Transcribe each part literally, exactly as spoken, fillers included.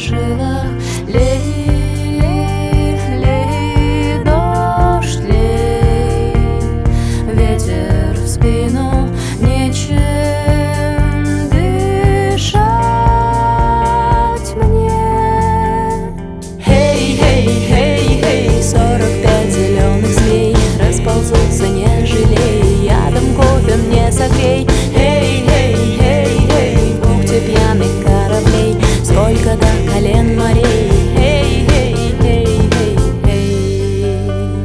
жилах. Лей, лей, дождь, лей, ветер в спину, нечем дышать мне. Хей, хей, хей, хей, сорок пять зеленых змей расползутся, не жалей, ядом кофе мне согрей. Хей, хей, хей, хей, в бухте пьяных кораблей сколько до колен морей. Хей, хей, хей, хей, хей.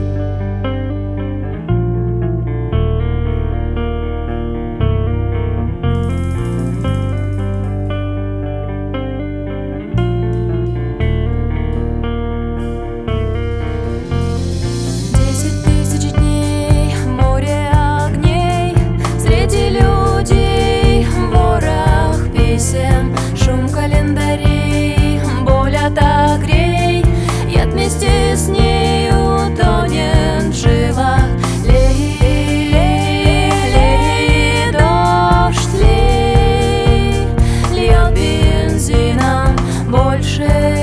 Десять тысяч дней, море огней, среди людей ворох писем, шум календарей, боль отогрей, яд вместе с нею тонет в жилах. Лей, лей, лей, дождь, лей, льет бензином больше.